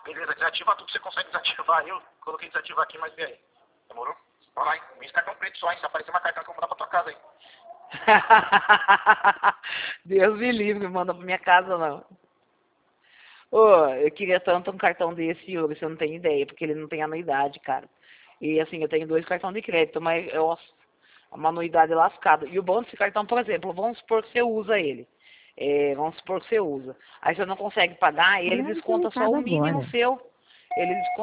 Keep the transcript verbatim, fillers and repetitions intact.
Beleza, desativa tudo, você consegue desativar. Eu coloquei desativar aqui, mas vê aí. Demorou? Olha lá, hein? Vem esse cartão preto só, hein? Se aparecer uma cartão que eu vou mandar pra tua casa aí. Deus me livre, manda pra minha casa não. Ô, eu queria tanto um cartão desse, Yuri, você não tem ideia, porque ele não tem anuidade, cara. E assim, eu tenho dois cartões de crédito, mas eu, uma anuidade lascada. E o bom desse cartão, por exemplo, vamos supor que você usa ele. É, vamos supor que você usa. Aí você não consegue pagar, ele Grave desconta o só o recado mínimo agora. seu. Ele desconta